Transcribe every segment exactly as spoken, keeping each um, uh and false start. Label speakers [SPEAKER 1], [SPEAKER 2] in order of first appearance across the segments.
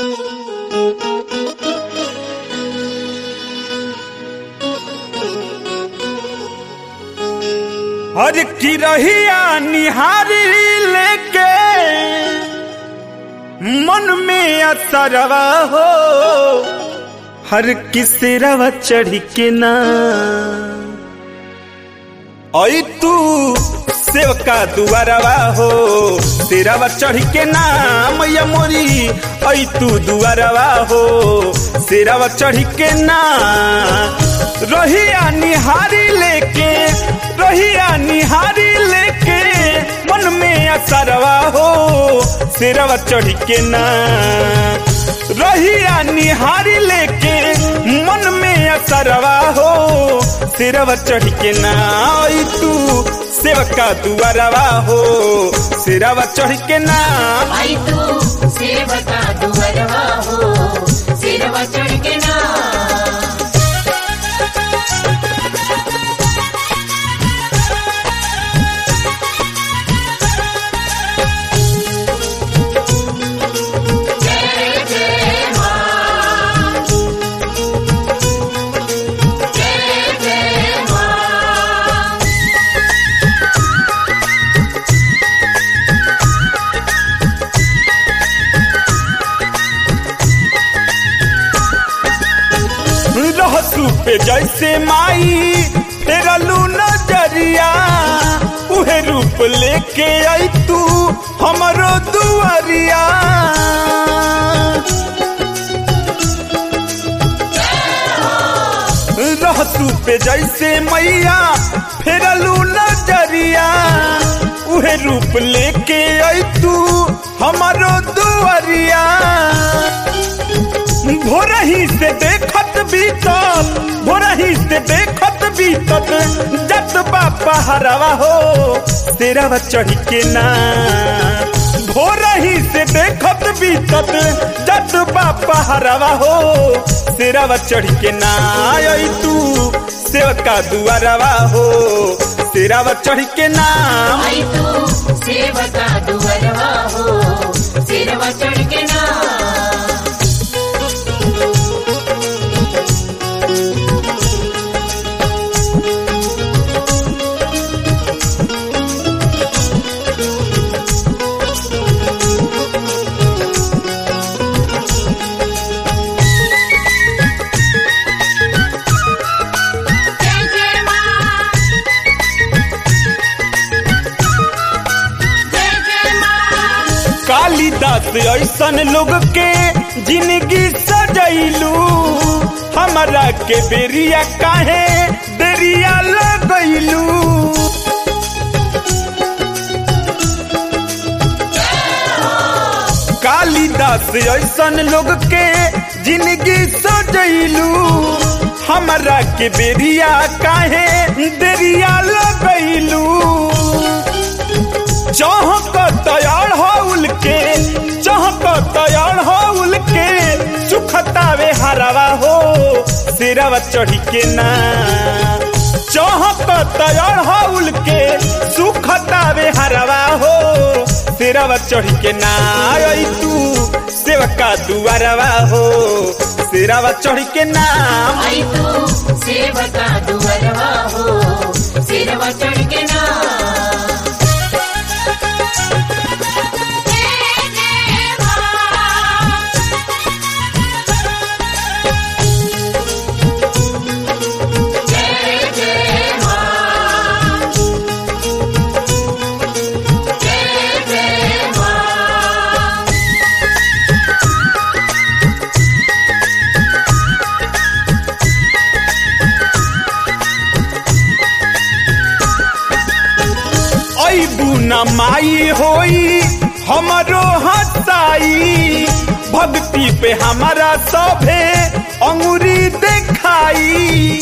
[SPEAKER 1] हर की रहिया निहारी लेके मन में असरवा हो, हर किसरवा चढ़ के ना आई तू सेवका दुआरवा हो, तेरावा चढ़ के ना मैया मोरी आई तू दुआरवा हो, तेरावा चढ़ के ना रहिया निहारी लेके रहिया निहारी लेके मन में असरवा हो, तेरावा चढ़ के ना रहिया निहारी लेके मन में असरवा हो, तेरावा चढ़ के ना आई तू सेवका दुआरवा हो, तेरावा चढ़ के ना
[SPEAKER 2] आई तू सेवका दुआरवा हो, तेरावा चढ़ के ना
[SPEAKER 1] पे जैसे माई तेरा लू नजरिया उहे रूप लेके आई तू हमरो दुआरिया, रहतू पे जैसे मैया फेरा लू नजरिया उहे रूप लेके आई तू हमरो दुआरिया, भोरही से देखत बीतत भोरही से देखत बीतत जत बापा हरवा हो, तेरावा चढ़ के ना भोरही से देखत बीतत जत बापा हरवा हो, तेरावा चढ़ के ना आई तू सेवका दुआरवा हो, तेरावा चढ़ के ना
[SPEAKER 2] आई तू सेवका दुआरवा हो, तेरावा चढ़ के ना
[SPEAKER 1] कालिदास ऐसन लोग के जिंदगी सजैलू, हमारा के बेरिया काहे देरिया लगैलू, कालिदास ऐसन लोग के जिंदगी सजैलू, हमारा के बेरिया काहे देरिया लगैलू, चौहक तैयार हो उलके चौहक तैयार हो उलके सुखतावे हरवा हो, तेरावा चढ़ के ना चौहक तैयार हो उलके सुखतावे हरवा हो, तेरावा चढ़ के ना आई तू सेवका दुआरवा हो, तेरावा चढ़ के ना
[SPEAKER 2] आई तू सेवका दुआरवा हो, तेरावा चढ़ के ना
[SPEAKER 1] ना माई होई हमरो हसाई, भक्ति पे हमारा सभे अंगुरी देखाई,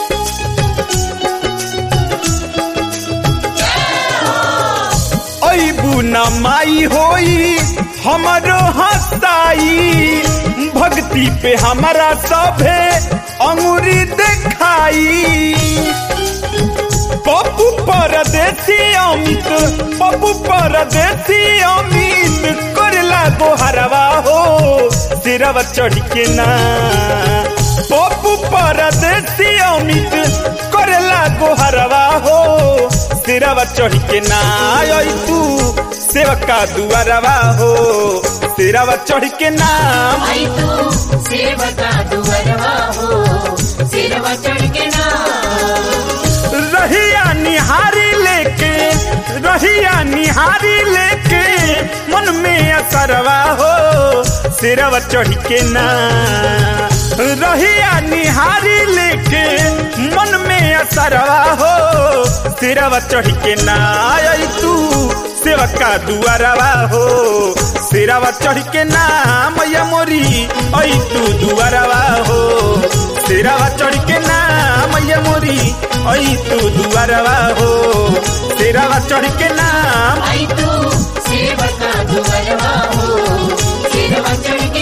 [SPEAKER 1] अबू ना माई होई हमरो हसाई, भक्ति पे हमारा सभे अंगुरी देखाई, पप्पू परदेसी अमित पप्पू परदेसी अमित करला गोहरवा हो सिरवा चढ़ के ना पप्पू परदेसी अमित करेला गोहरवा हो सिरवा चढ़ के ना आई तू सेवका दुआरवा हो सिरवा चढ़ के ना
[SPEAKER 2] आई तू सेवका दुआरवा हो सिरवा चढ़ के ना
[SPEAKER 1] रहिया निहारी लेके रहिया निहारी लेके मन में असरवा हो सिरवा चढ़ के ना रहिया निहारी लेके मन में असरवा हो सिरवा चढ़ के ना आई तू सेवका दुआरवा हो सिरवा चढ़ के ना मैया मोरी आई तू दुआरवा हो सिरवा चढ़ के ना मैया मोरी आई तू दुआरवा हो सिरवा चढ़ के ना
[SPEAKER 2] आई तू सेवका दुआरवा हो सिरवा चढ़